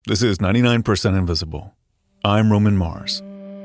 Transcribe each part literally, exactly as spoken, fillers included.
This is ninety-nine percent Invisible. I'm Roman Mars.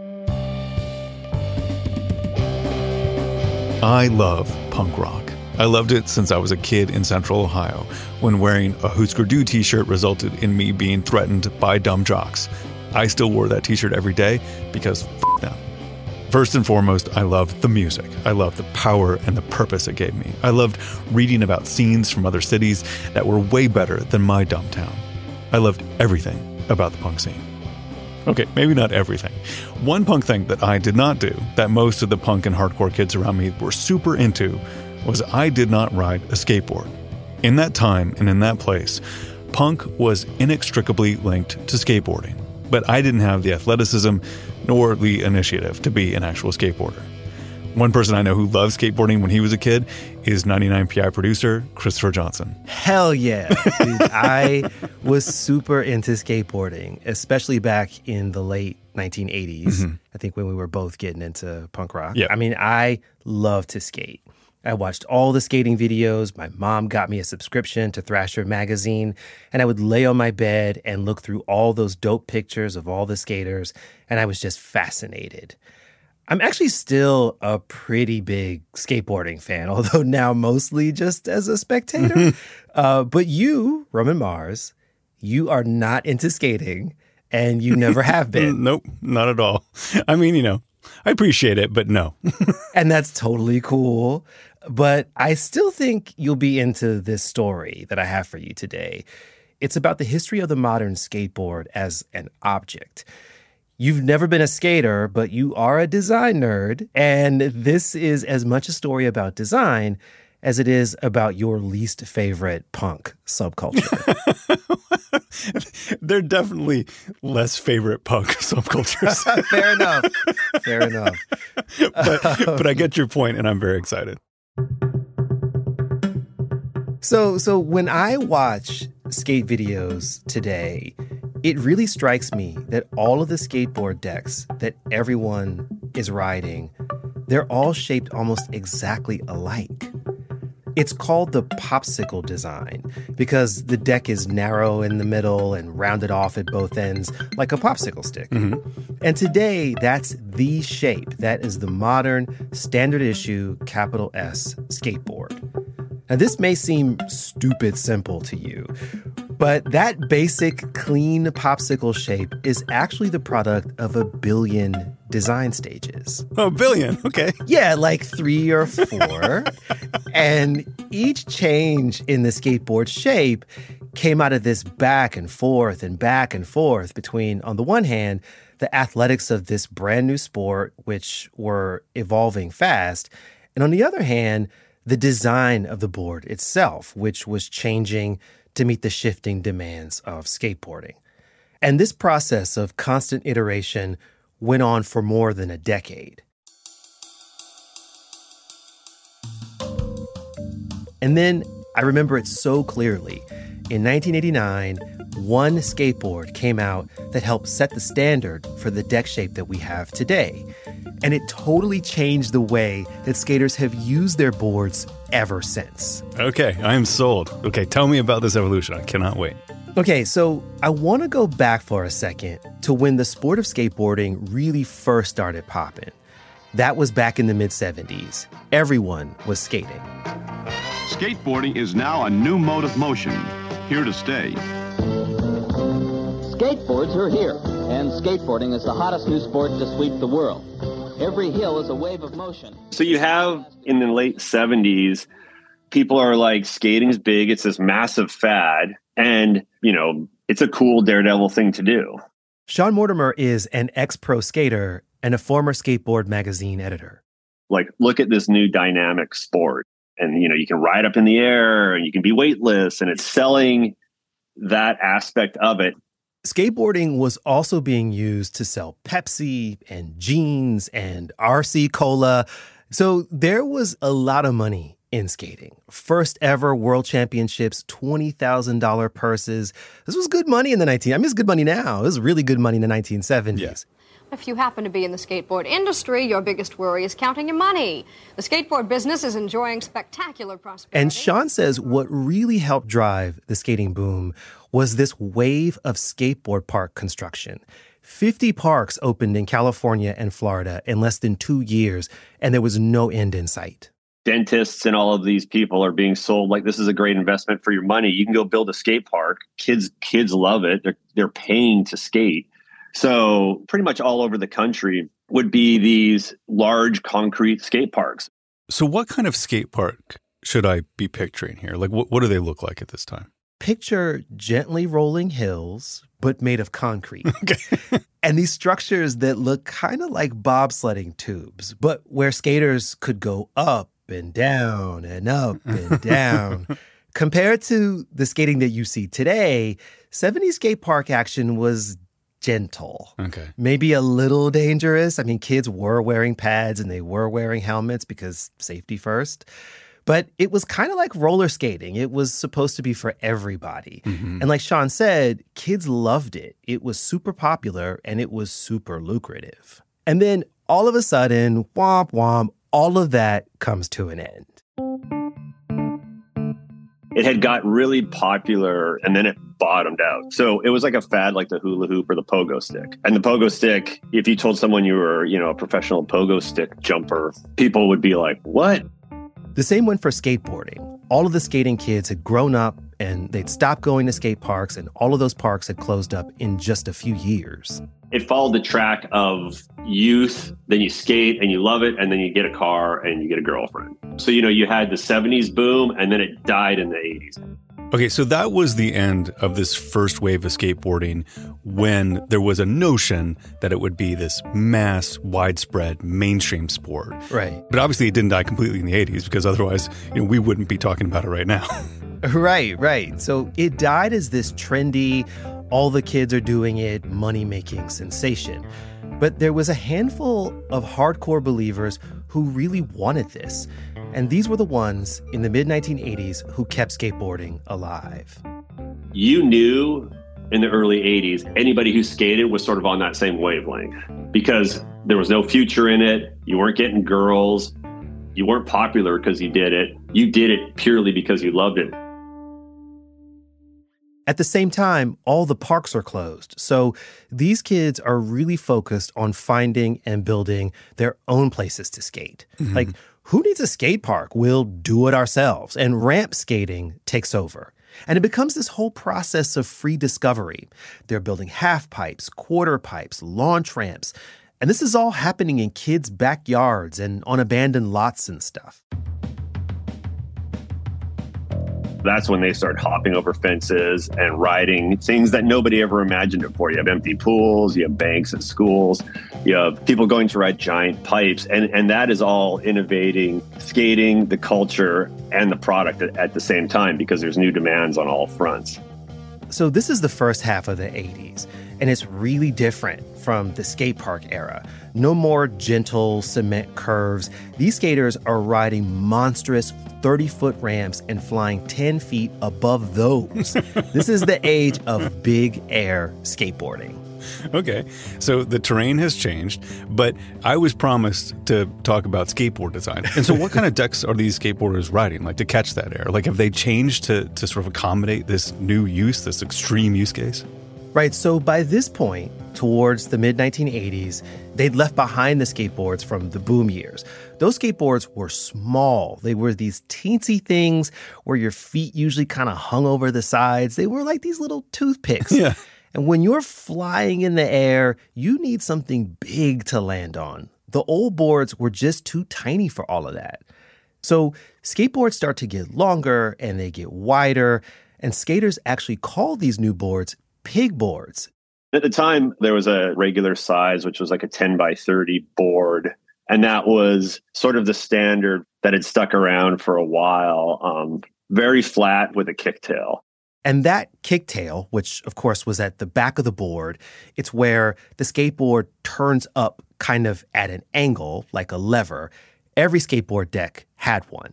I love punk rock. I loved it since I was a kid in Central Ohio, when wearing a Husker Du t-shirt resulted in me being threatened by dumb jocks. I still wore that t-shirt every day because f*** them. First and foremost, I loved the music. I loved the power and the purpose it gave me. I loved reading about scenes from other cities that were way better than my dumb town. I loved everything about the punk scene. Okay, maybe not everything. One punk thing that I did not do, that most of the punk and hardcore kids around me were super into, was I did not ride a skateboard. In that time and in that place, punk was inextricably linked to skateboarding. But I didn't have the athleticism nor the initiative to be an actual skateboarder. One person I know who loved skateboarding when he was a kid is ninety-nine P I producer Christopher Johnson. Hell yeah. Dude, I was super into skateboarding, especially back in the late nineteen eighties. Mm-hmm. I think when we were both getting into punk rock. Yeah. I mean, I love to skate. I watched all the skating videos. My mom got me a subscription to Thrasher magazine, and I would lay on my bed and look through all those dope pictures of all the skaters, and I was just fascinated. I'm actually still a pretty big skateboarding fan, although now mostly just as a spectator. uh, but you, Roman Mars, you are not into skating, and you never have been. Nope, not at all. I mean, you know, I appreciate it, but no. And that's totally cool. But I still think you'll be into this story that I have for you today. It's about the history of the modern skateboard as an object. You've never been a skater, but you are a design nerd. And this is as much a story about design as it is about your least favorite punk subculture. They're definitely less favorite punk subcultures. Fair enough. Fair enough. but, but I get your point, and I'm very excited. So, so when I watch skate videos today, it really strikes me that all of the skateboard decks that everyone is riding, they're all shaped almost exactly alike. It's called the popsicle design because the deck is narrow in the middle and rounded off at both ends like a popsicle stick. Mm-hmm. And today, that's the shape. That is the modern, standard issue, capital S skateboard. Now, this may seem stupid simple to you, but that basic, clean popsicle shape is actually the product of a billion design stages. Oh, a billion. Okay. Yeah, like three or four. And each change in the skateboard shape came out of this back and forth and back and forth between, on the one hand, the athletics of this brand new sport, which were evolving fast, and on the other hand, the design of the board itself, which was changing to meet the shifting demands of skateboarding. And this process of constant iteration went on for more than a decade. And then I remember it so clearly. In nineteen eighty-nine, one skateboard came out that helped set the standard for the deck shape that we have today. And it totally changed the way that skaters have used their boards ever since. Okay, I am sold. Okay, tell me about this evolution. I cannot wait. Okay, so I want to go back for a second to when the sport of skateboarding really first started popping. That was back in the mid seventies. Everyone was skating. Skateboarding is now a new mode of motion, here to stay. Skateboards are here, and skateboarding is the hottest new sport to sweep the world. Every hill is a wave of motion. So you have, in the late seventies, people are like, skating's big, it's this massive fad, and, you know, it's a cool daredevil thing to do. Sean Mortimer is an ex-pro skater and a former skateboard magazine editor. Like, look at this new dynamic sport. And, you know, you can ride up in the air and you can be weightless, and it's selling that aspect of it. Skateboarding was also being used to sell Pepsi and jeans and R C Cola. So there was a lot of money in skating. First ever world championships, twenty thousand dollars purses. This was good money in the nineteen. I mean, it's good money now. It was really good money in the nineteen seventies. Yeah. If you happen to be in the skateboard industry, your biggest worry is counting your money. The skateboard business is enjoying spectacular prosperity. And Sean says what really helped drive the skating boom was this wave of skateboard park construction. fifty parks opened in California and Florida in less than two years, and there was no end in sight. Dentists and all of these people are being sold like this is a great investment for your money. You can go build a skate park. Kids kids love it. They're they're paying to skate. So pretty much all over the country would be these large concrete skate parks. So what kind of skate park should I be picturing here? Like, what, what do they look like at this time? Picture gently rolling hills, but made of concrete. Okay. And these structures that look kind of like bobsledding tubes, but where skaters could go up and down and up and down. Compared to the skating that you see today, seventies skate park action was gentle. Okay. Maybe a little dangerous. I mean, kids were wearing pads and they were wearing helmets because safety first. But it was kind of like roller skating. It was supposed to be for everybody. Mm-hmm. And like Sean said, kids loved it. It was super popular and it was super lucrative. And then all of a sudden, womp womp, all of that comes to an end. It had got really popular and then it bottomed out. So it was like a fad like the hula hoop or the pogo stick. And the pogo stick, if you told someone you were, you know, a professional pogo stick jumper, people would be like, what? The same went for skateboarding. All of the skating kids had grown up and they'd stopped going to skate parks, and all of those parks had closed up in just a few years. It followed the track of youth, then you skate and you love it, and then you get a car and you get a girlfriend. So, you know, you had the seventies boom and then it died in the eighties. Okay, so that was the end of this first wave of skateboarding when there was a notion that it would be this mass, widespread, mainstream sport. Right. But obviously it didn't die completely in the eighties because otherwise, you know, we wouldn't be talking about it right now. Right, right. So it died as this trendy, all the kids are doing it, money-making sensation. But there was a handful of hardcore believers who really wanted this. And these were the ones in the mid nineteen eighties who kept skateboarding alive. You knew in the early eighties, anybody who skated was sort of on that same wavelength because there was no future in it. You weren't getting girls. You weren't popular because you did it. You did it purely because you loved it. At the same time, all the parks are closed. So these kids are really focused on finding and building their own places to skate. Mm-hmm. Like, who needs a skate park? We'll do it ourselves. And ramp skating takes over. And it becomes this whole process of free discovery. They're building half pipes, quarter pipes, launch ramps. And this is all happening in kids' backyards and on abandoned lots and stuff. That's when they start hopping over fences and riding things that nobody ever imagined it for. You have empty pools, you have banks at schools, you have people going to ride giant pipes. And, and that is all innovating skating, the culture, and the product at, at the same time because there's new demands on all fronts. So this is the first half of the eighties, and it's really different from the skate park era. No more gentle cement curves. These skaters are riding monstrous thirty-foot ramps and flying ten feet above those. This is the age of big air skateboarding. Okay, so the terrain has changed, but I was promised to talk about skateboard design. And so what kind of decks are these skateboarders riding, like to catch that air? Like have they changed to, to sort of accommodate this new use, this extreme use case? Right, so by this point, towards the mid nineteen eighties, they'd left behind the skateboards from the boom years. Those skateboards were small. They were these teensy things where your feet usually kind of hung over the sides. They were like these little toothpicks. Yeah. And when you're flying in the air, you need something big to land on. The old boards were just too tiny for all of that. So skateboards start to get longer and they get wider, and skaters actually call these new boards pig boards. At the time, there was a regular size, which was like a ten by thirty board. And that was sort of the standard that had stuck around for a while. Um, very flat with a kicktail. And that kicktail, which of course was at the back of the board, it's where the skateboard turns up kind of at an angle, like a lever. Every skateboard deck had one.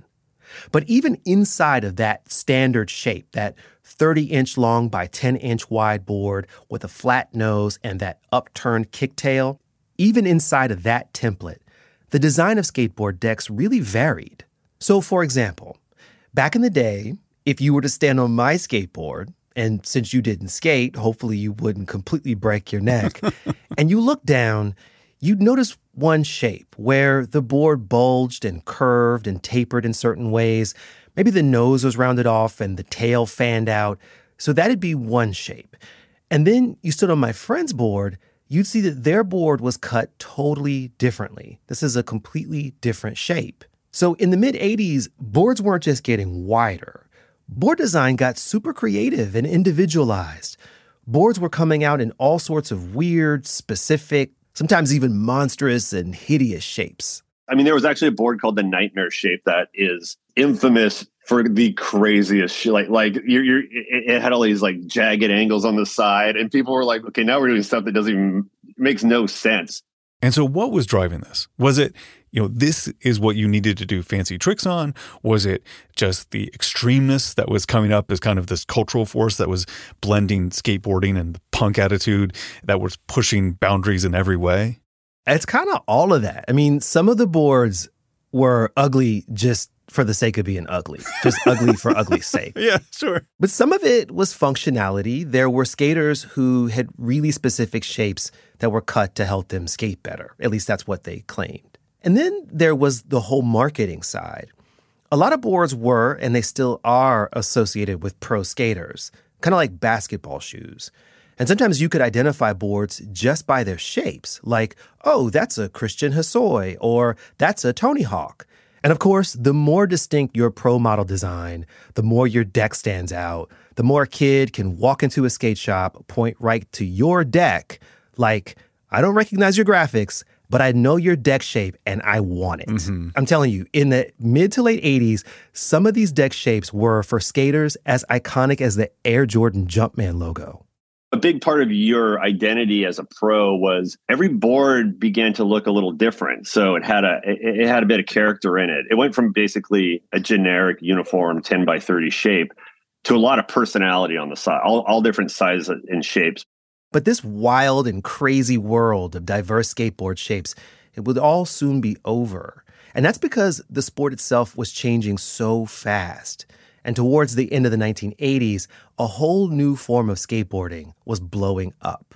But even inside of that standard shape, that thirty-inch long by ten-inch wide board with a flat nose and that upturned kicktail, even inside of that template, the design of skateboard decks really varied. So, for example, back in the day, if you were to stand on my skateboard, and since you didn't skate, hopefully you wouldn't completely break your neck, and you look down, you'd notice one shape where the board bulged and curved and tapered in certain ways. Maybe the nose was rounded off and the tail fanned out. So that'd be one shape. And then you stood on my friend's board, you'd see that their board was cut totally differently. This is a completely different shape. So in the mid-eighties, boards weren't just getting wider. Board design got super creative and individualized. Boards were coming out in all sorts of weird, specific, sometimes even monstrous and hideous shapes. I mean, there was actually a board called the Nightmare Shape that is infamous for the craziest shit. Like, like you're, you're, it had all these like jagged angles on the side, and people were like, "Okay, now we're doing stuff that doesn't even makes no sense." And so, what was driving this? Was it, you know, this is what you needed to do fancy tricks on? Was it just the extremeness that was coming up as kind of this cultural force that was blending skateboarding and the punk attitude that was pushing boundaries in every way? It's kind of all of that. I mean, some of the boards were ugly just for the sake of being ugly, just ugly for ugly's sake. Yeah, sure. But some of it was functionality. There were skaters who had really specific shapes that were cut to help them skate better. At least that's what they claimed. And then there was the whole marketing side. A lot of boards were, and they still are, associated with pro skaters, kind of like basketball shoes. And sometimes you could identify boards just by their shapes, like, oh, that's a Christian Hosoi, or that's a Tony Hawk. And of course, the more distinct your pro model design, the more your deck stands out, the more a kid can walk into a skate shop, point right to your deck, like, I don't recognize your graphics, but I know your deck shape and I want it. Mm-hmm. I'm telling you, in the mid to late eighties, some of these deck shapes were, for skaters, as iconic as the Air Jordan Jumpman logo. A big part of your identity as a pro was every board began to look a little different. So it had a it, it had a bit of character in it. It went from basically a generic uniform ten by thirty shape to a lot of personality on the side, all, all different sizes and shapes. But this wild and crazy world of diverse skateboard shapes, it would all soon be over. And that's because the sport itself was changing so fast. And towards the end of the nineteen eighties, a whole new form of skateboarding was blowing up.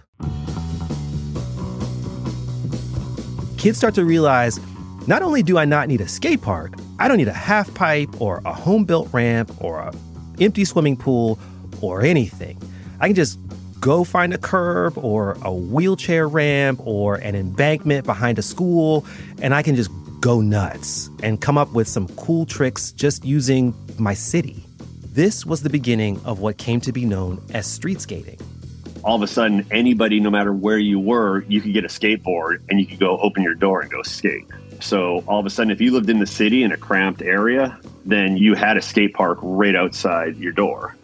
Kids start to realize, not only do I not need a skate park, I don't need a half pipe or a home-built ramp or an empty swimming pool or anything. I can just go find a curb or a wheelchair ramp or an embankment behind a school, and I can just go nuts and come up with some cool tricks just using my city. This was the beginning of what came to be known as street skating. All of a sudden, anybody, no matter where you were, you could get a skateboard and you could go open your door and go skate. So all of a sudden, if you lived in the city in a cramped area, then you had a skate park right outside your door.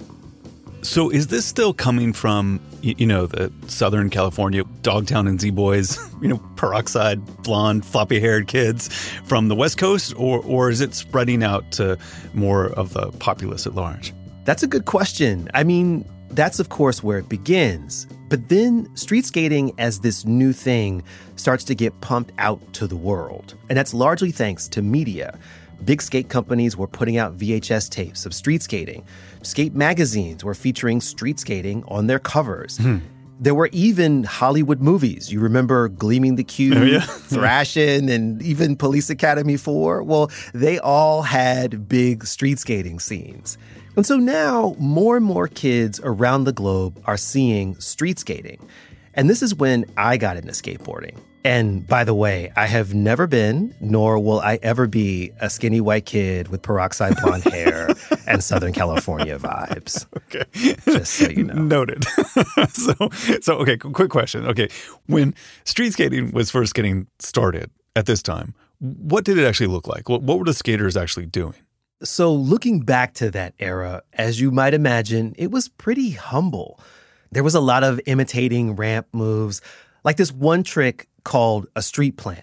So is this still coming from, you know, the Southern California Dogtown and Z-Boys, you know, peroxide, blonde, floppy-haired kids from the West Coast, or or is it spreading out to more of the populace at large? That's a good question. I mean, that's, of course, where it begins. But then street skating as this new thing starts to get pumped out to the world. And that's largely thanks to media. Big skate companies were putting out V H S tapes of street skating. Skate magazines were featuring street skating on their covers. Hmm. There were even Hollywood movies. You remember Gleaming the Cube, oh, yeah. Thrashin', and even Police Academy four? Well, they all had big street skating scenes. And so now more and more kids around the globe are seeing street skating. And this is when I got into skateboarding. And by the way, I have never been, nor will I ever be, a skinny white kid with peroxide blonde hair and Southern California vibes. Okay. Just so you know. Noted. so, so, okay, quick question. Okay, when street skating was first getting started at this time, what did it actually look like? What, what were the skaters actually doing? So looking back to that era, as you might imagine, it was pretty humble. There was a lot of imitating ramp moves, like this one trick called a street plant,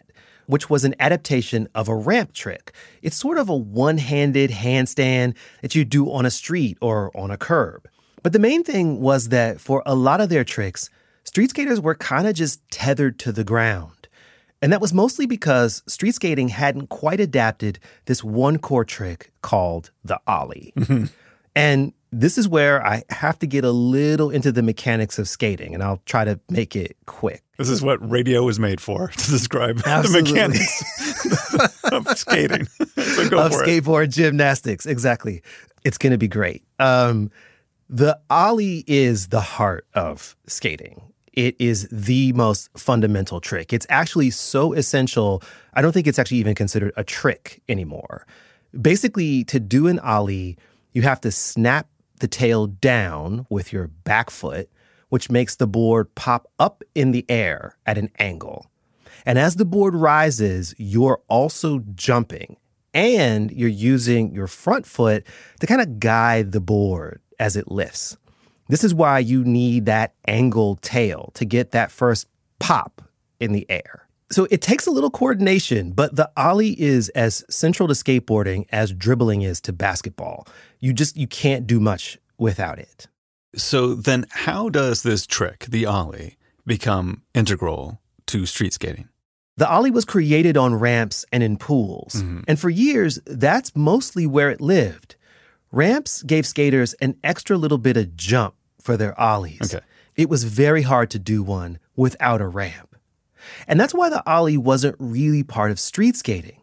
which was an adaptation of a ramp trick. It's sort of a one-handed handstand that you do on a street or on a curb. But the main thing was that for a lot of their tricks, street skaters were kind of just tethered to the ground. And that was mostly because street skating hadn't quite adapted this one core trick called the ollie. Mm-hmm. And this is where I have to get a little into the mechanics of skating, and I'll try to make it quick. This is what radio was made for, to describe Absolutely. the mechanics of skating. So go of for skateboard it. gymnastics, exactly. It's going to be great. Um, the ollie is the heart of skating. It is the most fundamental trick. It's actually so essential, I don't think it's actually even considered a trick anymore. Basically, to do an ollie, you have to snap the tail down with your back foot, which makes the board pop up in the air at an angle. And as the board rises, you're also jumping, and you're using your front foot to kind of guide the board as it lifts. This is why you need that angled tail to get that first pop in the air. So it takes a little coordination, but the ollie is as central to skateboarding as dribbling is to basketball. You just, you can't do much without it. So then how does this trick, the ollie, become integral to street skating? The ollie was created on ramps and in pools. Mm-hmm. And for years, that's mostly where it lived. Ramps gave skaters an extra little bit of jump for their ollies. Okay. It was very hard to do one without a ramp. And that's why the ollie wasn't really part of street skating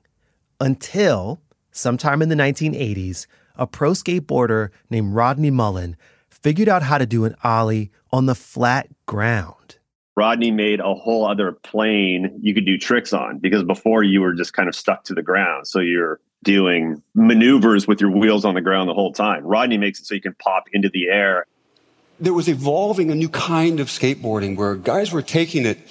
until sometime in the nineteen eighties, a pro skateboarder named Rodney Mullen figured out how to do an ollie on the flat ground. Rodney made a whole other plane you could do tricks on, because before you were just kind of stuck to the ground. So you're doing maneuvers with your wheels on the ground the whole time. Rodney makes it so you can pop into the air. There was evolving a new kind of skateboarding where guys were taking it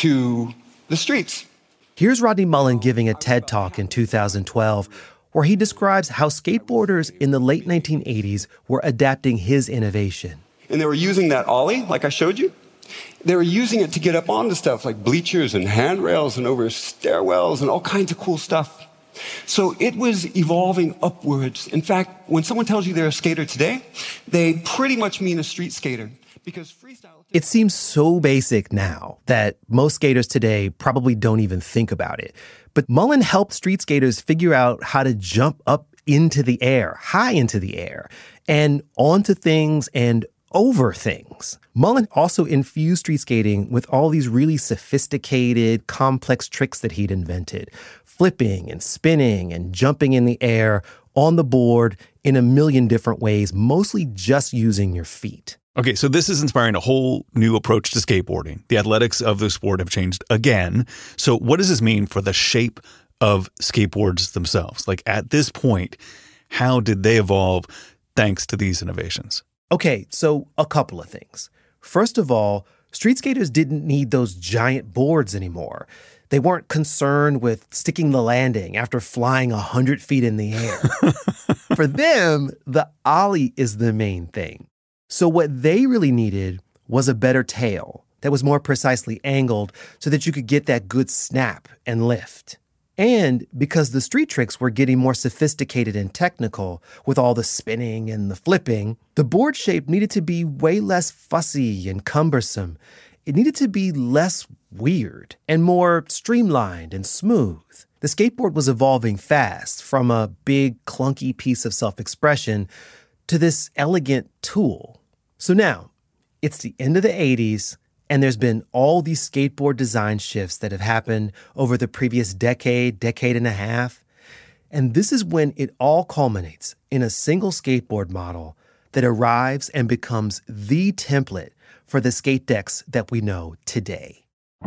to the streets. Here's Rodney Mullen giving a TED Talk in two thousand twelve where he describes how skateboarders in the late nineteen eighties were adapting his innovation. And they were using that ollie, like I showed you. They were using it to get up onto stuff like bleachers and handrails and over stairwells and all kinds of cool stuff. So it was evolving upwards. In fact, when someone tells you they're a skater today, they pretty much mean a street skater, because freestyle... It seems so basic now that most skaters today probably don't even think about it. But Mullen helped street skaters figure out how to jump up into the air, high into the air, and onto things and over things. Mullen also infused street skating with all these really sophisticated, complex tricks that he'd invented. Flipping and spinning and jumping in the air on the board in a million different ways, mostly just using your feet. Okay, so this is inspiring a whole new approach to skateboarding. The athletics of the sport have changed again. So what does this mean for the shape of skateboards themselves? Like at this point, how did they evolve thanks to these innovations? Okay, so a couple of things. First of all, street skaters didn't need those giant boards anymore. They weren't concerned with sticking the landing after flying one hundred feet in the air. For them, the ollie is the main thing. So what they really needed was a better tail that was more precisely angled so that you could get that good snap and lift. And because the street tricks were getting more sophisticated and technical with all the spinning and the flipping, the board shape needed to be way less fussy and cumbersome. It needed to be less weird and more streamlined and smooth. The skateboard was evolving fast from a big, clunky piece of self-expression to this elegant tool. So now, it's the end of the eighties, and there's been all these skateboard design shifts that have happened over the previous decade, decade and a half. And this is when it all culminates in a single skateboard model that arrives and becomes the template for the skate decks that we know today.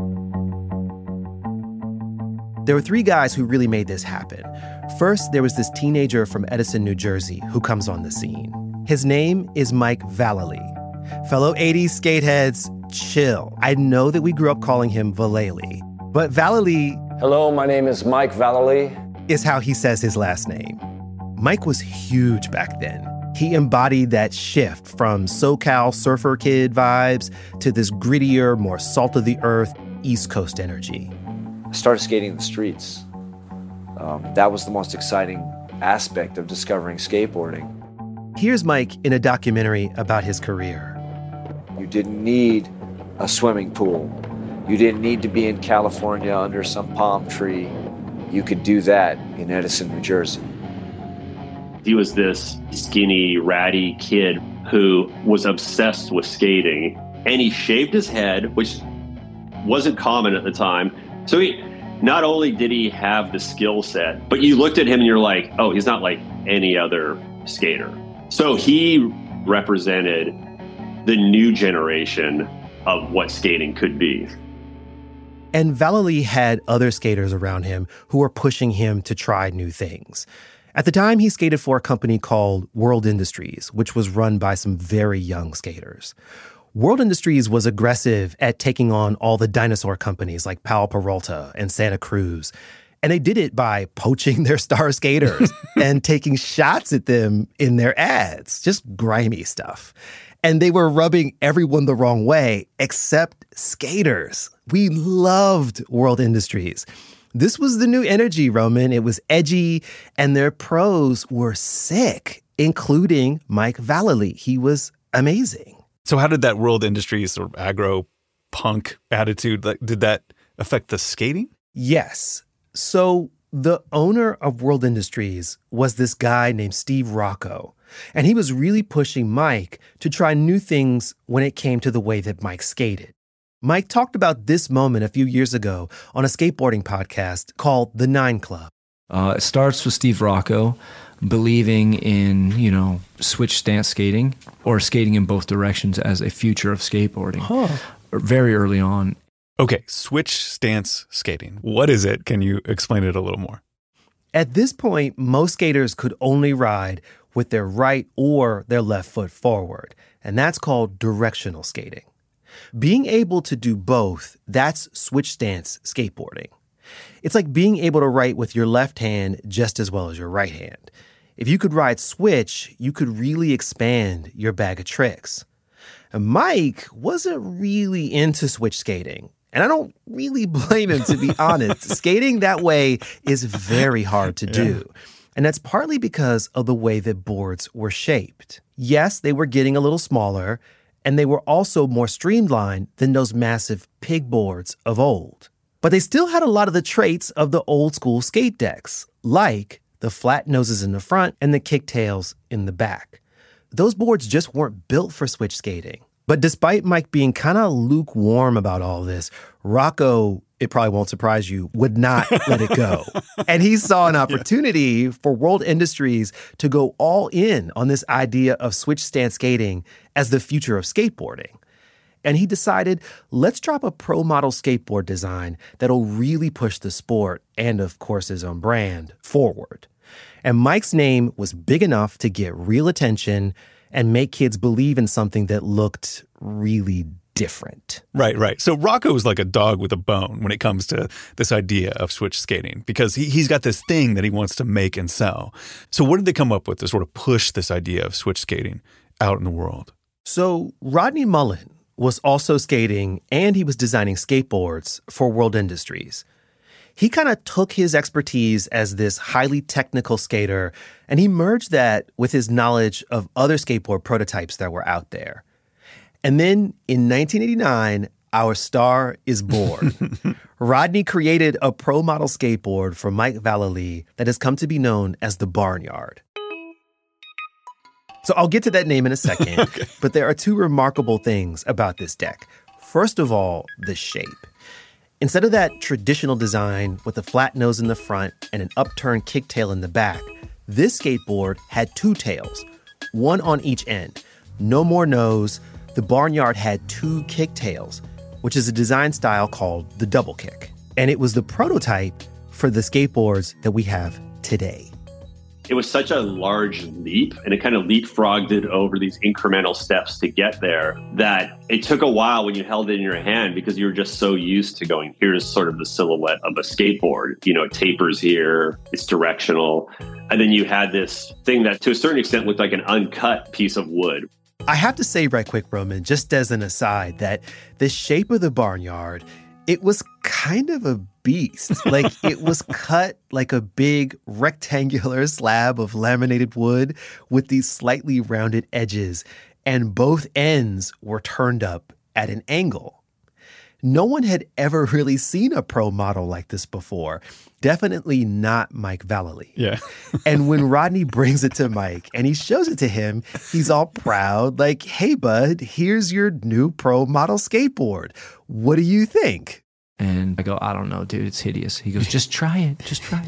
There were three guys who really made this happen. First, there was this teenager from Edison, New Jersey, who comes on the scene. His name is Mike Vallely. Fellow eighties skateheads, chill. I know that we grew up calling him Vallely, but Vallely... Hello, my name is Mike Vallely. ...is how he says his last name. Mike was huge back then. He embodied that shift from SoCal surfer kid vibes to this grittier, more salt-of-the-earth East Coast energy. started skating in the streets. Um, that was the most exciting aspect of discovering skateboarding. Here's Mike in a documentary about his career. You didn't need a swimming pool. You didn't need to be in California under some palm tree. You could do that in Edison, New Jersey. He was this skinny, ratty kid who was obsessed with skating, and he shaved his head, which wasn't common at the time. So he, not only did he have the skill set, but you looked at him and you're like, oh, he's not like any other skater. So he represented the new generation of what skating could be. And Vallely had other skaters around him who were pushing him to try new things. At the time, he skated for a company called World Industries, which was run by some very young skaters. World Industries was aggressive at taking on all the dinosaur companies like Powell Peralta and Santa Cruz. And they did it by poaching their star skaters and taking shots at them in their ads, just grimy stuff. And they were rubbing everyone the wrong way, except skaters. We loved World Industries. This was the new energy, Roman. It was edgy, and their pros were sick, including Mike Vallely. He was amazing. So how did that World Industries sort of aggro punk attitude, like, did that affect the skating? Yes. So the owner of World Industries was this guy named Steve Rocco. And he was really pushing Mike to try new things when it came to the way that Mike skated. Mike talked about this moment a few years ago on a skateboarding podcast called The Nine Club. Uh, it starts with Steve Rocco believing in, you know, switch stance skating or skating in both directions as a future of skateboarding huh. very early on. Okay, switch stance skating. What is it? Can you explain it a little more? At this point, most skaters could only ride with their right or their left foot forward, and that's called directional skating. Being able to do both, that's switch stance skateboarding. It's like being able to write with your left hand just as well as your right hand. If you could ride switch, you could really expand your bag of tricks. And Mike wasn't really into switch skating. And I don't really blame him, to be honest. Skating that way is very hard to do. Yeah. And that's partly because of the way that boards were shaped. Yes, they were getting a little smaller, and they were also more streamlined than those massive pig boards of old. But they still had a lot of the traits of the old school skate decks, like the flat noses in the front and the kicktails in the back. Those boards just weren't built for switch skating. But despite Mike being kind of lukewarm about all this, Rocco, it probably won't surprise you, would not let it go. And he saw an opportunity for World Industries to go all in on this idea of switch stance skating as the future of skateboarding. And he decided, let's drop a pro model skateboard design that'll really push the sport and, of course, his own brand forward. And Mike's name was big enough to get real attention and make kids believe in something that looked really different. Right, right. So Rocco is like a dog with a bone when it comes to this idea of switch skating because he, he's got this thing that he wants to make and sell. So what did they come up with to sort of push this idea of switch skating out in the world? So Rodney Mullen was also skating and he was designing skateboards for World Industries. He kind of took his expertise as this highly technical skater and he merged that with his knowledge of other skateboard prototypes that were out there. And then in nineteen eighty-nine, our star is born. Rodney created a pro model skateboard for Mike Vallely that has come to be known as the Barnyard. So I'll get to that name in a second, okay. But there are two remarkable things about this deck. First of all, the shape. Instead of that traditional design with a flat nose in the front and an upturned kicktail in the back, this skateboard had two tails, one on each end. No more nose. The Barnyard had two kicktails, which is a design style called the double kick. And it was the prototype for the skateboards that we have today. It was such a large leap, and it kind of leapfrogged it over these incremental steps to get there, that it took a while when you held it in your hand because you were just so used to going, here's sort of the silhouette of a skateboard. You know, it tapers here, it's directional. And then you had this thing that to a certain extent looked like an uncut piece of wood. I have to say right quick, Roman, just as an aside, that the shape of the Barnyard It was kind of a beast. Like, it was cut like a big rectangular slab of laminated wood with these slightly rounded edges, and both ends were turned up at an angle. No one had ever really seen a pro model like this before. Definitely not Mike Vallely. Yeah. And when Rodney brings it to Mike and he shows it to him, he's all proud, like, hey, bud, here's your new pro model skateboard. What do you think? And I go, I don't know, dude, it's hideous. He goes, just try it, just try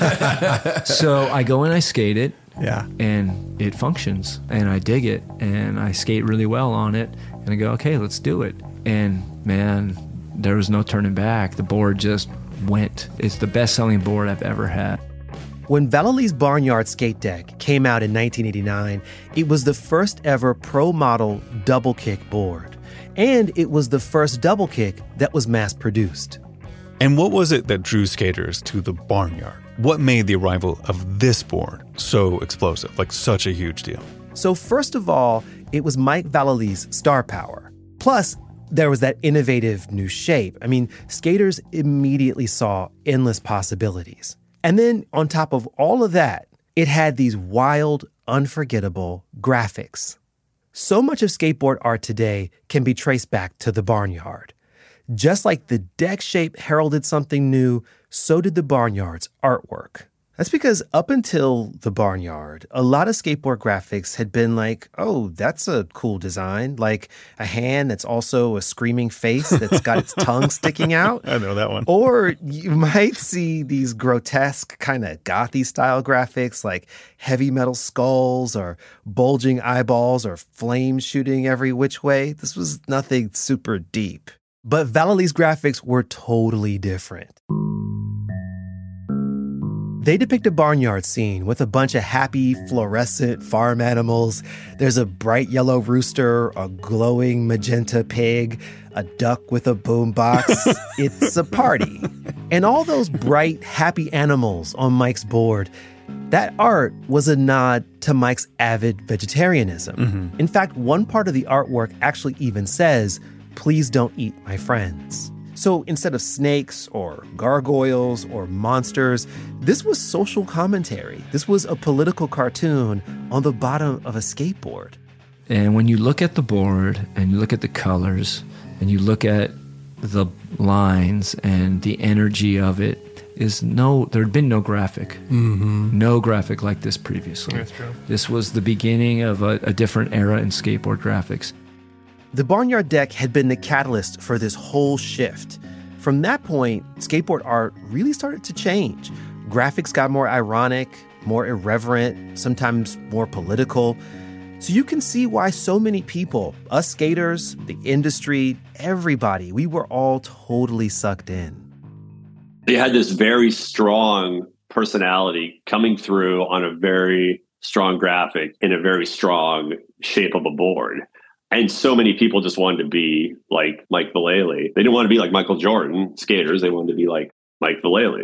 it. So I go and I skate it. Yeah. And it functions, and I dig it, and I skate really well on it. And I go, okay, let's do it. And man, there was no turning back. The board just went. It's the best-selling board I've ever had. When Vallely's Barnyard Skate Deck came out in nineteen eighty-nine, it was the first ever pro model double kick board. And it was the first double kick that was mass-produced. And what was it that drew skaters to the Barnyard? What made the arrival of this board so explosive, like such a huge deal? So first of all, it was Mike Vallely's star power. Plus, there was that innovative new shape. I mean, skaters immediately saw endless possibilities. And then on top of all of that, it had these wild, unforgettable graphics. So much of skateboard art today can be traced back to the Barnyard. Just like the deck shape heralded something new, so did the Barnyard's artwork. That's because up until the Barnyard, a lot of skateboard graphics had been like, oh, that's a cool design. Like a hand that's also a screaming face that's got its tongue sticking out. I know that one. Or you might see these grotesque kind of gothy style graphics like heavy metal skulls or bulging eyeballs or flames shooting every which way. This was nothing super deep. But Vallely's graphics were totally different. They depict a barnyard scene with a bunch of happy, fluorescent farm animals. There's a bright yellow rooster, a glowing magenta pig, a duck with a boombox. It's a party. And all those bright, happy animals on Mike's board, that art was a nod to Mike's avid vegetarianism. Mm-hmm. In fact, one part of the artwork actually even says, "Please don't eat my friends." So instead of snakes or gargoyles or monsters, this was social commentary. This was a political cartoon on the bottom of a skateboard. And when you look at the board and you look at the colors and you look at the lines and the energy of it, is no, there had been no graphic. Mm-hmm. No graphic like this previously. That's true. This was the beginning of a, a different era in skateboard graphics. The Barnyard deck had been the catalyst for this whole shift. From that point, skateboard art really started to change. Graphics got more ironic, more irreverent, sometimes more political. So you can see why so many people, us skaters, the industry, everybody, we were all totally sucked in. They had this very strong personality coming through on a very strong graphic in a very strong shape of a board. And so many people just wanted to be like Mike Vallely. They didn't want to be like Michael Jordan, skaters. They wanted to be like Mike Vallely.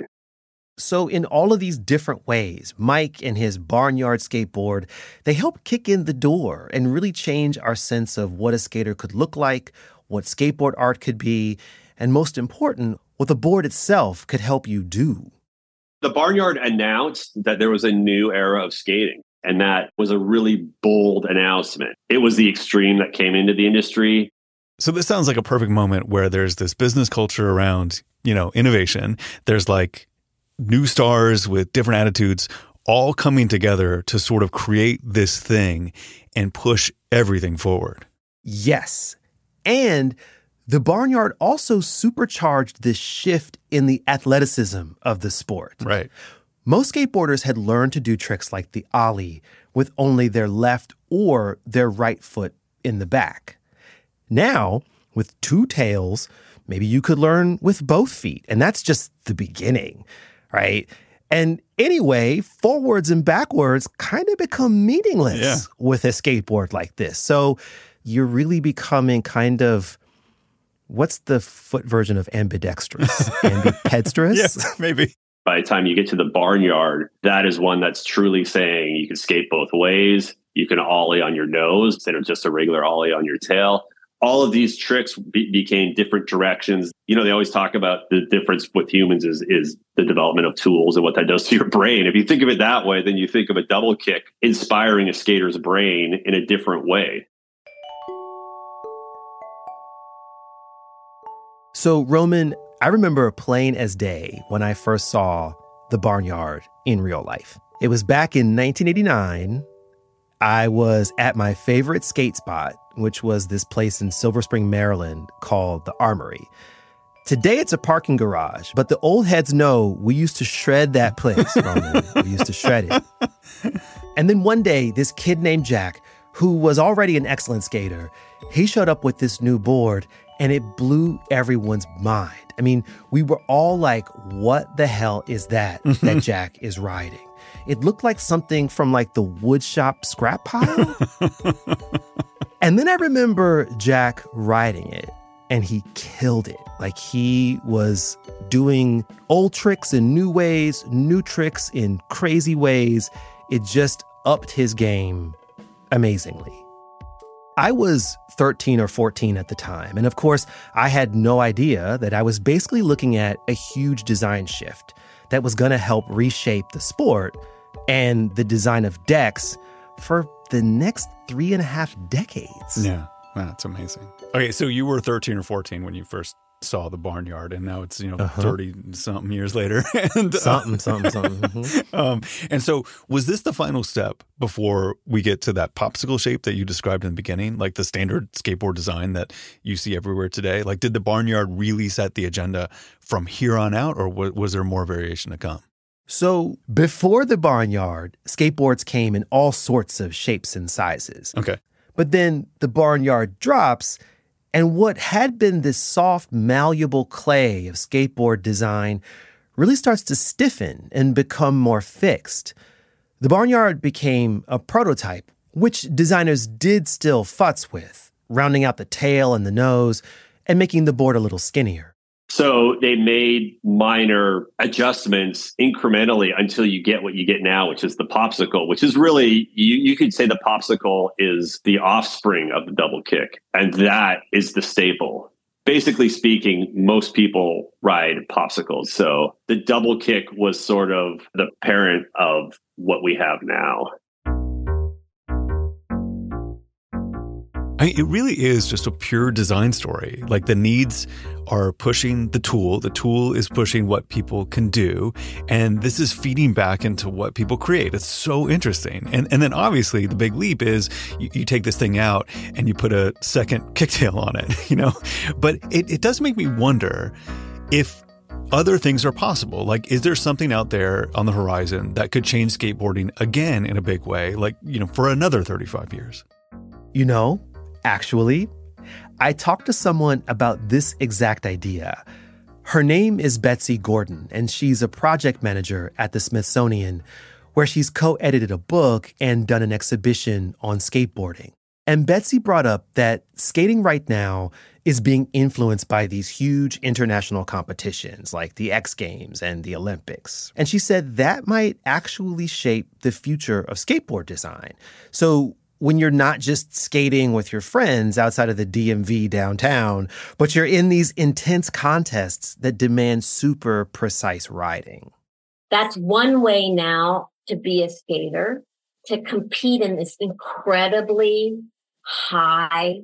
So in all of these different ways, Mike and his Barnyard skateboard, they helped kick in the door and really change our sense of what a skater could look like, what skateboard art could be, and most important, what the board itself could help you do. The Barnyard announced that there was a new era of skating. And that was a really bold announcement. It was the extreme that came into the industry. So this sounds like a perfect moment where there's this business culture around, you know, innovation. There's like new stars with different attitudes all coming together to sort of create this thing and push everything forward. Yes. And the Barnyard also supercharged this shift in the athleticism of the sport. Right. Most skateboarders had learned to do tricks like the ollie with only their left or their right foot in the back. Now, with two tails, maybe you could learn with both feet, and that's just the beginning, right? And anyway, forwards and backwards kind of become meaningless yeah. with a skateboard like this. So you're really becoming kind of, what's the foot version of ambidextrous? Ambidextrous? Yes, maybe. By the time you get to the Barnyard, that is one that's truly saying you can skate both ways. You can ollie on your nose instead of just a regular ollie on your tail. all of these tricks be- became different directions. You know, they always talk about the difference with humans is, is the development of tools and what that does to your brain. If you think of it that way, then you think of a double kick inspiring a skater's brain in a different way. So, Roman, I remember plain as day when I first saw the Barnyard in real life. It was back in nineteen eighty-nine. I was at my favorite skate spot, which was this place in Silver Spring, Maryland called the Armory. Today it's a parking garage, but the old heads know we used to shred that place, Roman. We used to shred it. And then one day, this kid named Jack, who was already an excellent skater, he showed up with this new board, and it blew everyone's mind. I mean, we were all like, what the hell is that that Jack is riding? It looked like something from like the woodshop scrap pile. And then I remember Jack riding it, and he killed it. Like, he was doing old tricks in new ways, new tricks in crazy ways. It just upped his game amazingly. I was thirteen or fourteen at the time, and of course, I had no idea that I was basically looking at a huge design shift that was going to help reshape the sport and the design of decks for the next three and a half decades. Yeah, that's amazing. Okay, so you were thirteen or fourteen when you first saw the Barnyard, and now it's, you know, uh-huh. thirty-something years later. and, uh, something, something, something. Mm-hmm. um, and so was this the final step before we get to that popsicle shape that you described in the beginning, like the standard skateboard design that you see everywhere today? Like, did the Barnyard really set the agenda from here on out, or w- was there more variation to come? So before the Barnyard, skateboards came in all sorts of shapes and sizes. Okay. But then the Barnyard drops, and what had been this soft, malleable clay of skateboard design really starts to stiffen and become more fixed. The Barnyard became a prototype, which designers did still futz with, rounding out the tail and the nose and making the board a little skinnier. So they made minor adjustments incrementally until you get what you get now, which is the popsicle, which is really, you, you could say the popsicle is the offspring of the double kick. And that is the staple. Basically speaking, most people ride popsicles. So the double kick was sort of the parent of what we have now. I mean, it really is just a pure design story. Like, the needs are pushing the tool. The tool is pushing what people can do. And this is feeding back into what people create. It's so interesting. And and then obviously the big leap is you, you take this thing out and you put a second kicktail on it, you know? But it, it does make me wonder if other things are possible. Like, is there something out there on the horizon that could change skateboarding again in a big way? Like, you know, for another thirty-five years? You know, actually, I talked to someone about this exact idea. Her name is Betsy Gordon, and she's a project manager at the Smithsonian, where she's co-edited a book and done an exhibition on skateboarding. And Betsy brought up that skating right now is being influenced by these huge international competitions like the X Games and the Olympics. And she said that might actually shape the future of skateboard design. So when you're not just skating with your friends outside of the D M V downtown, but you're in these intense contests that demand super precise riding. That's one way now to be a skater, to compete in this incredibly high,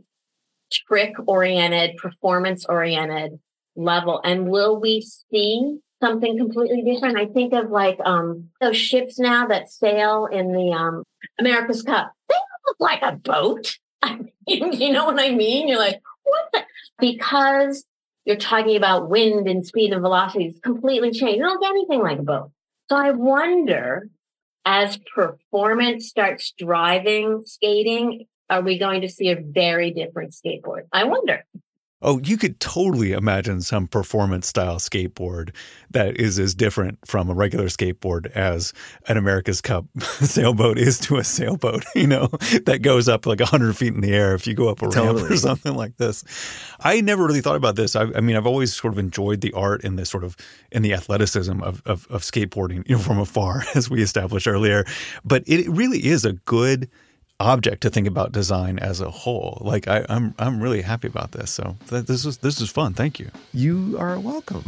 trick-oriented, performance-oriented level. And will we see something completely different? I think of like um, those ships now that sail in the um, America's Cup. They look like a boat. I mean, you know what I mean? You're like, what the? Because you're talking about wind and speed and velocity, it's completely changed. It don't look anything like a boat. So I wonder, as performance starts driving skating, are we going to see a very different skateboard? I wonder. Oh, you could totally imagine some performance style skateboard that is as different from a regular skateboard as an America's Cup sailboat is to a sailboat, you know, that goes up like one hundred feet in the air if you go up a Totally. ramp or something like this. I never really thought about this. I, I mean, I've always sort of enjoyed the art and the sort of and the athleticism of, of, of skateboarding, you know, from afar, as we established earlier. But it really is a good object to think about design as a whole. Like I, I'm I'm really happy about this. So th- this is this is fun. Thank you. You are welcome.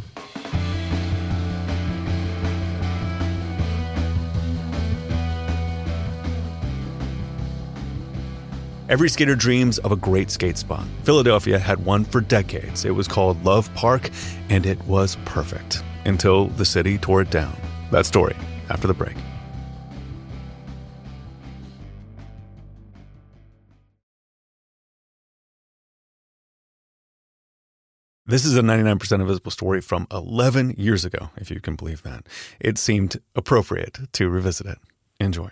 Every skater dreams of a great skate spot. Philadelphia had one for decades. It was called Love Park, and it was perfect until the city tore it down. That story after the break. This is a ninety-nine percent Invisible story from eleven years ago, if you can believe that. It seemed appropriate to revisit it. Enjoy.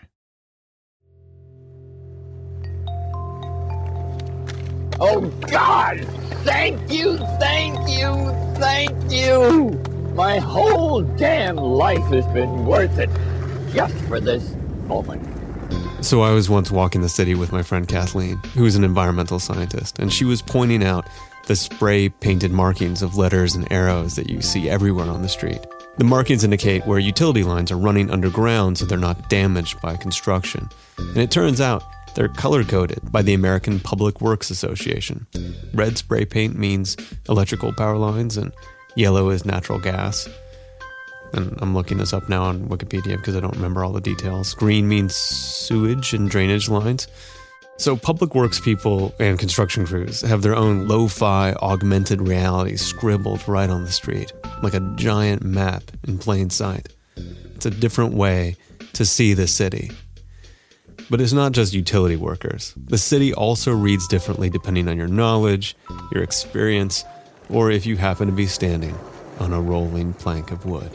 Oh, God! Thank you, thank you, thank you! My whole damn life has been worth it just for this moment. So I was once walking the city with my friend Kathleen, who is an environmental scientist, and she was pointing out the spray-painted markings of letters and arrows that you see everywhere on the street. The markings indicate where utility lines are running underground so they're not damaged by construction. And it turns out they're color-coded by the American Public Works Association. Red spray paint means electrical power lines, and yellow is natural gas. And I'm looking this up now on Wikipedia because I don't remember all the details. Green means sewage and drainage lines. So public works people and construction crews have their own lo-fi augmented reality scribbled right on the street, like a giant map in plain sight. It's a different way to see the city. But it's not just utility workers. The city also reads differently depending on your knowledge, your experience, or if you happen to be standing on a rolling plank of wood.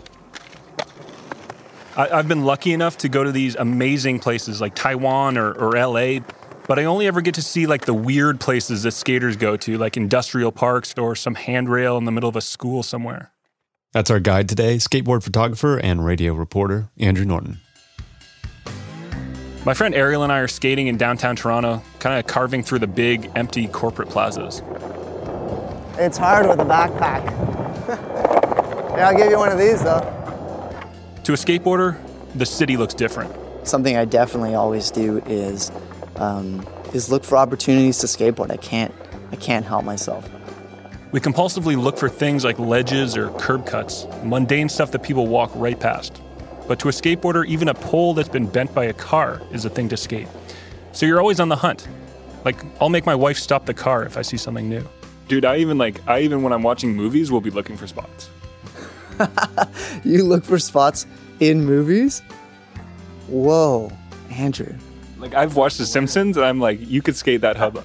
I, I've been lucky enough to go to these amazing places like Taiwan or, or L A, but I only ever get to see like the weird places that skaters go to, like industrial parks or some handrail in the middle of a school somewhere. That's our guide today, skateboard photographer and radio reporter, Andrew Norton. My friend Ariel and I are skating in downtown Toronto, kind of carving through the big, empty corporate plazas. It's hard with a backpack. Yeah, I'll give you one of these, though. To a skateboarder, the city looks different. Something I definitely always do is um, is look for opportunities to skateboard. I can't, I can't help myself. We compulsively look for things like ledges or curb cuts, mundane stuff that people walk right past. But to a skateboarder, even a pole that's been bent by a car is a thing to skate. So you're always on the hunt. Like, I'll make my wife stop the car if I see something new. Dude, I even like, I even when I'm watching movies, will be looking for spots. You look for spots in movies? Whoa, Andrew. Like, I've watched The Simpsons, and I'm like, you could skate that hubba.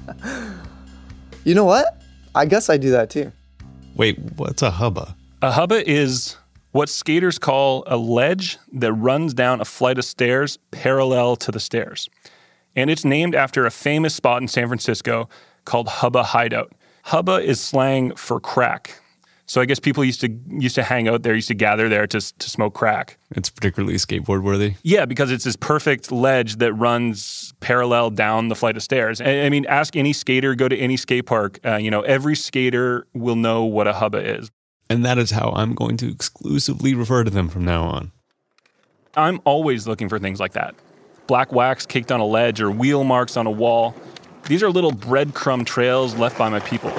You know what? I guess I do that too. Wait, what's a hubba? A hubba is what skaters call a ledge that runs down a flight of stairs parallel to the stairs. And it's named after a famous spot in San Francisco called Hubba Hideout. Hubba is slang for crack. So I guess people used to used to hang out there, used to gather there to to smoke crack. It's particularly skateboard worthy? Yeah, because it's this perfect ledge that runs parallel down the flight of stairs. I, I mean, ask any skater, go to any skate park. Uh, you know, every skater will know what a hubba is. And that is how I'm going to exclusively refer to them from now on. I'm always looking for things like that. Black wax caked on a ledge or wheel marks on a wall. These are little breadcrumb trails left by my people.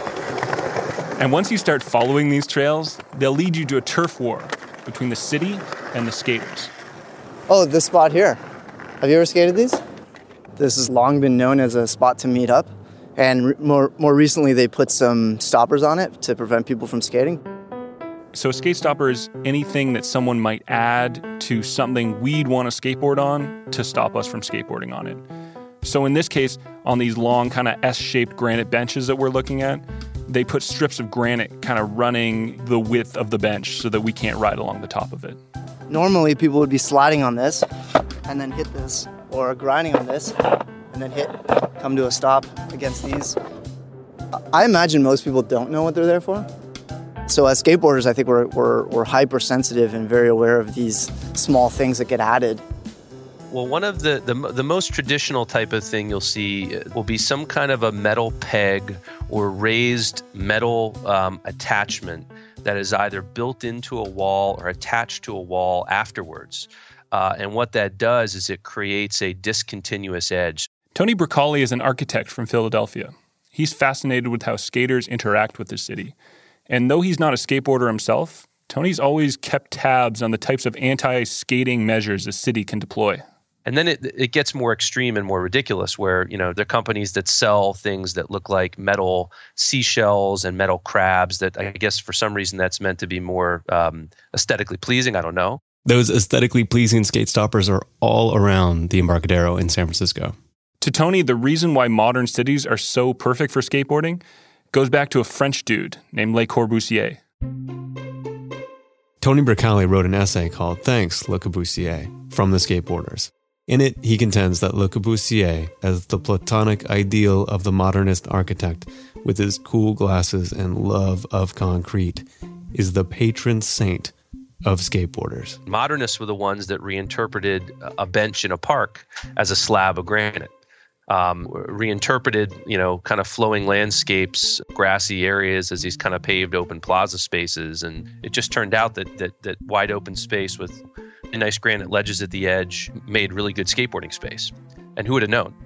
And once you start following these trails, they'll lead you to a turf war between the city and the skaters. Oh, this spot here. Have you ever skated these? This has long been known as a spot to meet up. And more more recently, they put some stoppers on it to prevent people from skating. So a skate stopper is anything that someone might add to something we'd want to skateboard on to stop us from skateboarding on it. So in this case, on these long kind of S-shaped granite benches that we're looking at, they put strips of granite kind of running the width of the bench so that we can't ride along the top of it. Normally, people would be sliding on this and then hit this, or grinding on this and then hit, come to a stop against these. I imagine most people don't know what they're there for. So as skateboarders, I think we're, we're, we're hypersensitive and very aware of these small things that get added. Well, one of the, the the most traditional type of thing you'll see will be some kind of a metal peg or raised metal um, attachment that is either built into a wall or attached to a wall afterwards. Uh, and what that does is it creates a discontinuous edge. Tony Bracali is an architect from Philadelphia. He's fascinated with how skaters interact with the city. And though he's not a skateboarder himself, Tony's always kept tabs on the types of anti-skating measures the city can deploy. And then it it gets more extreme and more ridiculous where, you know, there are companies that sell things that look like metal seashells and metal crabs that I guess for some reason that's meant to be more um, aesthetically pleasing. I don't know. Those aesthetically pleasing skate stoppers are all around the Embarcadero in San Francisco. To Tony, the reason why modern cities are so perfect for skateboarding goes back to a French dude named Le Corbusier. Tony Bracali wrote an essay called Thanks, Le Corbusier, from the skateboarders. In it, he contends that Le Corbusier, as the platonic ideal of the modernist architect, with his cool glasses and love of concrete, is the patron saint of skateboarders. Modernists were the ones that reinterpreted a bench in a park as a slab of granite. Um, reinterpreted, you know, kind of flowing landscapes, grassy areas as these kind of paved open plaza spaces. And it just turned out that that, that wide open space with nice granite ledges at the edge made really good skateboarding space. And who would have known?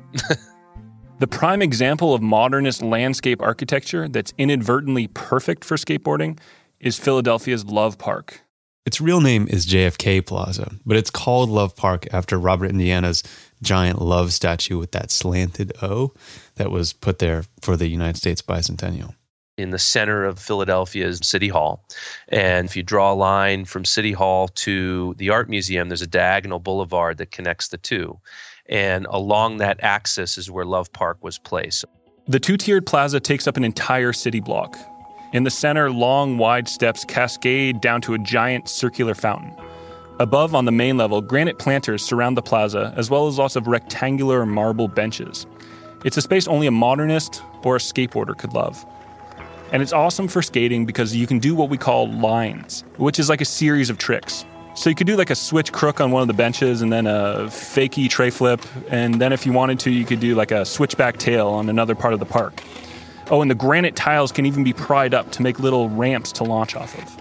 The prime example of modernist landscape architecture that's inadvertently perfect for skateboarding is Philadelphia's Love Park. Its real name is J F K Plaza, but it's called Love Park after Robert Indiana's giant love statue with that slanted O that was put there for the United States bicentennial. In the center of Philadelphia's City Hall. And if you draw a line from City Hall to the Art Museum, there's a diagonal boulevard that connects the two. And along that axis is where Love Park was placed. The two-tiered plaza takes up an entire city block. In the center, long, wide steps cascade down to a giant circular fountain. Above, on the main level, granite planters surround the plaza, as well as lots of rectangular marble benches. It's a space only a modernist or a skateboarder could love. And it's awesome for skating because you can do what we call lines, which is like a series of tricks. So you could do like a switch crook on one of the benches and then a fakey tray flip. And then if you wanted to, you could do like a switchback tail on another part of the park. Oh, and the granite tiles can even be pried up to make little ramps to launch off of.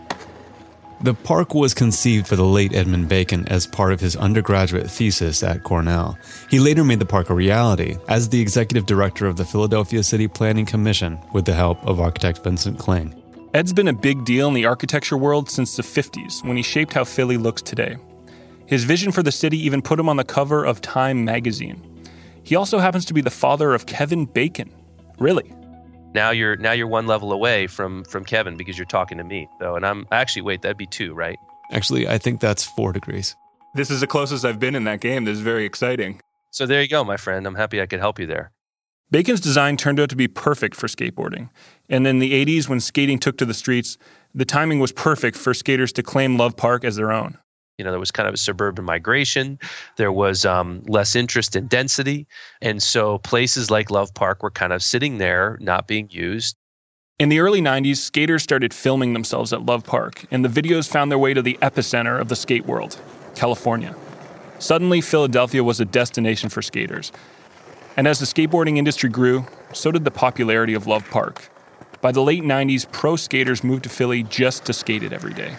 The park was conceived by the late Edmund Bacon as part of his undergraduate thesis at Cornell. He later made the park a reality as the executive director of the Philadelphia City Planning Commission with the help of architect Vincent Kling. Ed's been a big deal in the architecture world since the fifties, when he shaped how Philly looks today. His vision for the city even put him on the cover of Time magazine. He also happens to be the father of Kevin Bacon. Really? Now you're now you're one level away from from Kevin because you're talking to me. So, and I'm actually wait, that'd be two, right? Actually, I think that's four degrees. This is the closest I've been in that game. This is very exciting. So there you go, my friend. I'm happy I could help you there. Bacon's design turned out to be perfect for skateboarding. And in the eighties, when skating took to the streets, the timing was perfect for skaters to claim Love Park as their own. You know, there was kind of a suburban migration. There was um, less interest in density. And so places like Love Park were kind of sitting there, not being used. In the early nineties, skaters started filming themselves at Love Park, and the videos found their way to the epicenter of the skate world, California. Suddenly, Philadelphia was a destination for skaters. And as the skateboarding industry grew, so did the popularity of Love Park. By the late nineties, pro skaters moved to Philly just to skate it every day.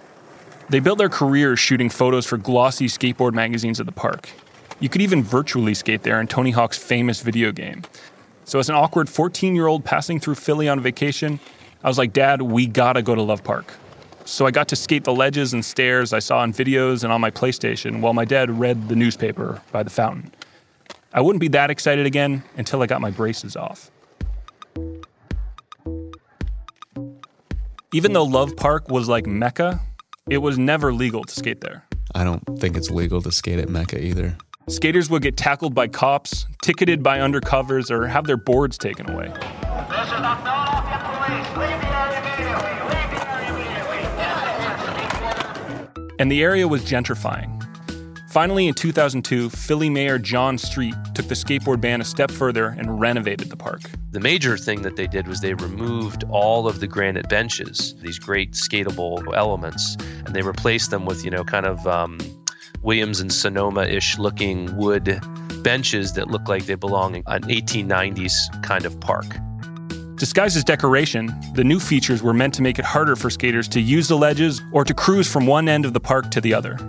They built their careers shooting photos for glossy skateboard magazines at the park. You could even virtually skate there in Tony Hawk's famous video game. So as an awkward fourteen-year-old passing through Philly on vacation, I was like, Dad, we gotta go to Love Park. So I got to skate the ledges and stairs I saw in videos and on my PlayStation while my dad read the newspaper by the fountain. I wouldn't be that excited again until I got my braces off. Even though Love Park was like Mecca, it was never legal to skate there. I don't think it's legal to skate at Mecca either. Skaters would get tackled by cops, ticketed by undercovers, or have their boards taken away. And the area was gentrifying. Finally, in two thousand two, Philly Mayor John Street took the skateboard ban a step further and renovated the park. The major thing that they did was they removed all of the granite benches, these great skatable elements, and they replaced them with, you know, kind of um, Williams and Sonoma-ish looking wood benches that look like they belong in an eighteen nineties kind of park. Disguised as decoration, the new features were meant to make it harder for skaters to use the ledges or to cruise from one end of the park to the other.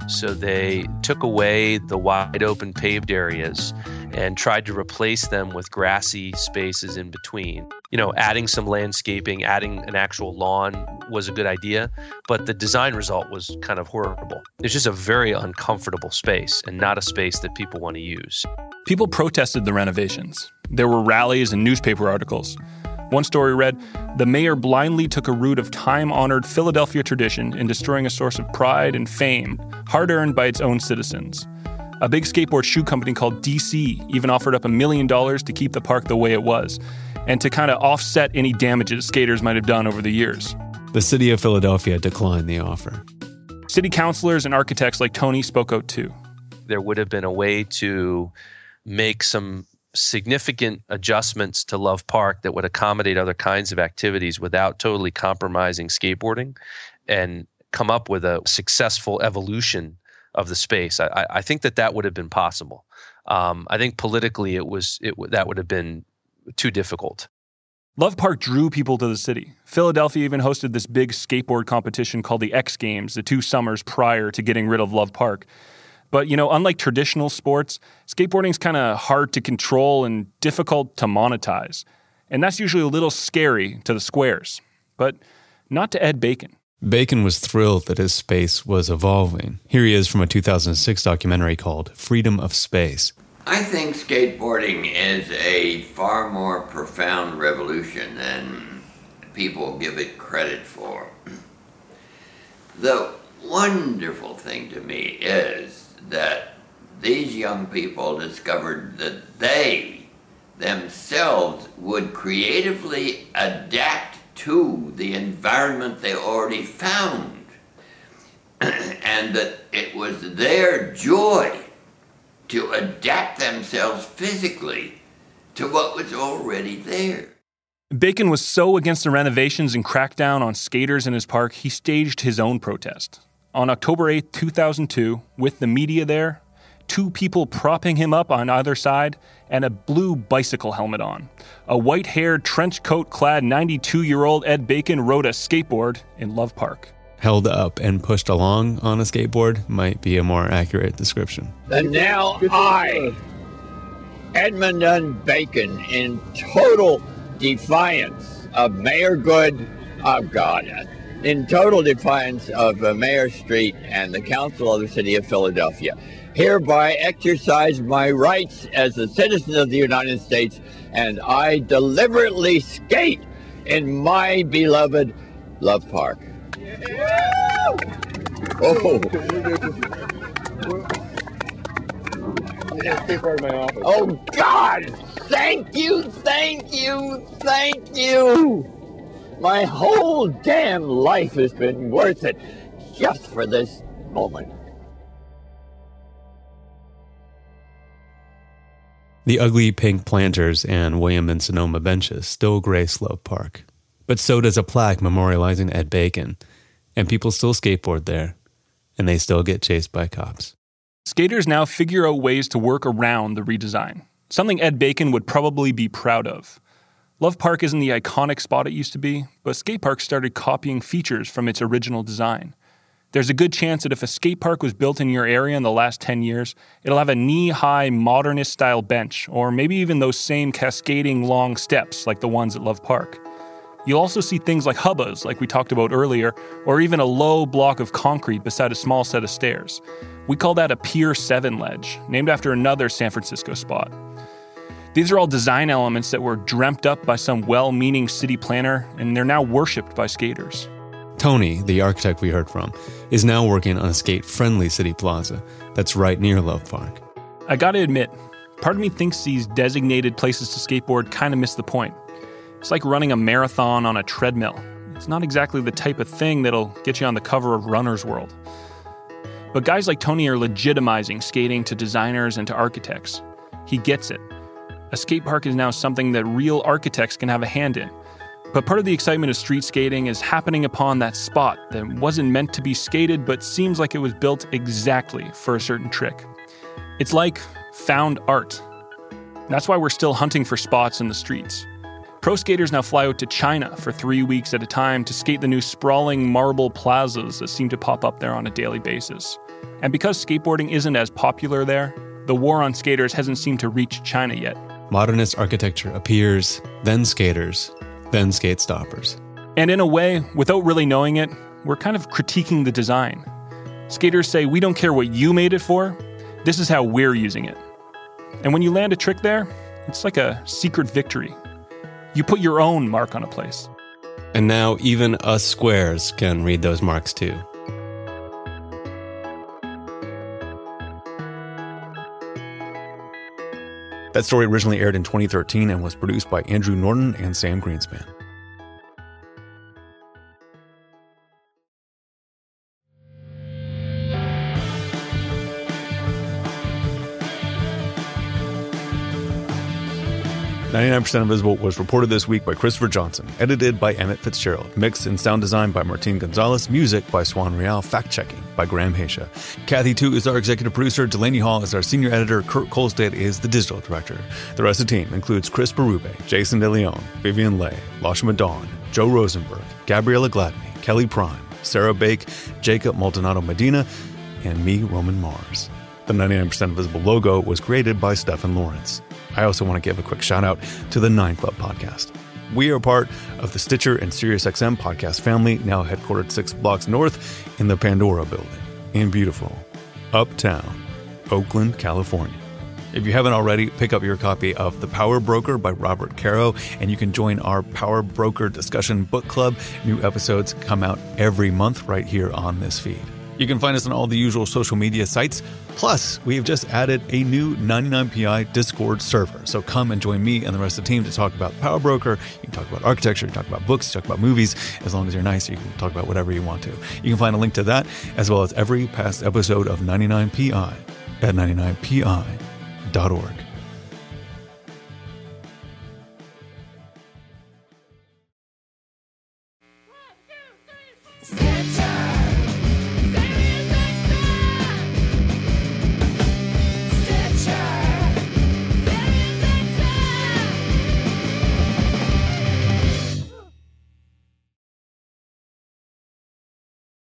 So they took away the wide open paved areas and tried to replace them with grassy spaces in between. You know, adding some landscaping, adding an actual lawn was a good idea, but the design result was kind of horrible. It's just a very uncomfortable space and not a space that people want to use. People protested the renovations. There were rallies and newspaper articles. One story read, "The mayor blindly took a route of time-honored Philadelphia tradition in destroying a source of pride and fame, hard-earned by its own citizens." A big skateboard shoe company called D C even offered up a million dollars to keep the park the way it was, and to kind of offset any damages skaters might have done over the years. The city of Philadelphia declined the offer. City councilors and architects like Tony spoke out too. There would have been a way to make some significant adjustments to Love Park that would accommodate other kinds of activities without totally compromising skateboarding and come up with a successful evolution of the space. I, I think that that would have been possible. Um, I think politically it was it that would have been too difficult. Love Park drew people to the city. Philadelphia even hosted this big skateboard competition called the X Games the two summers prior to getting rid of Love Park. But, you know, unlike traditional sports, skateboarding's kind of hard to control and difficult to monetize. And that's usually a little scary to the squares, but not to Ed Bacon. Bacon was thrilled that his space was evolving. Here he is from a two thousand six documentary called Freedom of Space. I think skateboarding is a far more profound revolution than people give it credit for. The wonderful thing to me is that these young people discovered that they themselves would creatively adapt to the environment they already found, and that it was their joy to adapt themselves physically to what was already there. Bacon was so against the renovations and crackdown on skaters in his park, he staged his own protest. On October eighth, two thousand two, with the media there, two people propping him up on either side, and a blue bicycle helmet on. A white-haired, trench-coat-clad ninety-two-year-old Ed Bacon rode a skateboard in Love Park. Held up and pushed along on a skateboard might be a more accurate description. And now I, Edmund N. Bacon, in total defiance of Mayor Good, oh God, in total defiance of uh, Mayor Street and the Council of the City of Philadelphia, hereby exercise my rights as a citizen of the United States, and I deliberately skate in my beloved Love Park. Oh. Oh God! Thank you, thank you, thank you! My whole damn life has been worth it just for this moment. The ugly pink planters and William and Sonoma benches still grace Love Park. But so does a plaque memorializing Ed Bacon. And people still skateboard there. And they still get chased by cops. Skaters now figure out ways to work around the redesign. Something Ed Bacon would probably be proud of. Love Park isn't the iconic spot it used to be, but skate parks started copying features from its original design. There's a good chance that if a skate park was built in your area in the last ten years, it'll have a knee-high modernist-style bench, or maybe even those same cascading long steps like the ones at Love Park. You'll also see things like hubbas, like we talked about earlier, or even a low block of concrete beside a small set of stairs. We call that a Pier seven ledge, named after another San Francisco spot. These are all design elements that were dreamt up by some well-meaning city planner, and they're now worshipped by skaters. Tony, the architect we heard from, is now working on a skate-friendly city plaza that's right near Love Park. I gotta admit, part of me thinks these designated places to skateboard kind of miss the point. It's like running a marathon on a treadmill. It's not exactly the type of thing that'll get you on the cover of Runner's World. But guys like Tony are legitimizing skating to designers and to architects. He gets it. A skate park is now something that real architects can have a hand in. But part of the excitement of street skating is happening upon that spot that wasn't meant to be skated but seems like it was built exactly for a certain trick. It's like found art. That's why we're still hunting for spots in the streets. Pro skaters now fly out to China for three weeks at a time to skate the new sprawling marble plazas that seem to pop up there on a daily basis. And because skateboarding isn't as popular there, the war on skaters hasn't seemed to reach China yet. Modernist architecture appears, then skaters, then skate stoppers. And in a way, without really knowing it, we're kind of critiquing the design. Skaters say, we don't care what you made it for, this is how we're using it. And when you land a trick there, it's like a secret victory. You put your own mark on a place. And now even us squares can read those marks too. That story originally aired in twenty thirteen and was produced by Andrew Norton and Sam Greenspan. ninety-nine percent Invisible was reported this week by Christopher Johnson, edited by Emmett Fitzgerald, mixed and sound design by Martin Gonzalez, music by Swan Real, fact-checking by Graham Haysha. Kathy Tu is our executive producer, Delaney Hall is our senior editor, Kurt Kolstad is the digital director. The rest of the team includes Chris Berube, Jason DeLeon, Vivian Leigh, Lashma Dawn, Joe Rosenberg, Gabriella Gladney, Kelly Prime, Sarah Bake, Jacob Maldonado Medina, and me, Roman Mars. The ninety-nine percent Invisible logo was created by Stephen Lawrence. I also want to give a quick shout out to the Nine Club podcast. We are part of the Stitcher and SiriusXM podcast family, now headquartered six blocks north in the Pandora building in beautiful uptown Oakland, California. If you haven't already, pick up your copy of The Power Broker by Robert Caro, and you can join our Power Broker discussion book club. New episodes come out every month right here on this feed. You can find us on all the usual social media sites. Plus, we have just added a new ninety-nine P I Discord server. So come and join me and the rest of the team to talk about Power Broker. You can talk about architecture, you can talk about books, you can talk about movies. As long as you're nice, you can talk about whatever you want to. You can find a link to that, as well as every past episode of ninety-nine P I at ninety-nine P I dot org.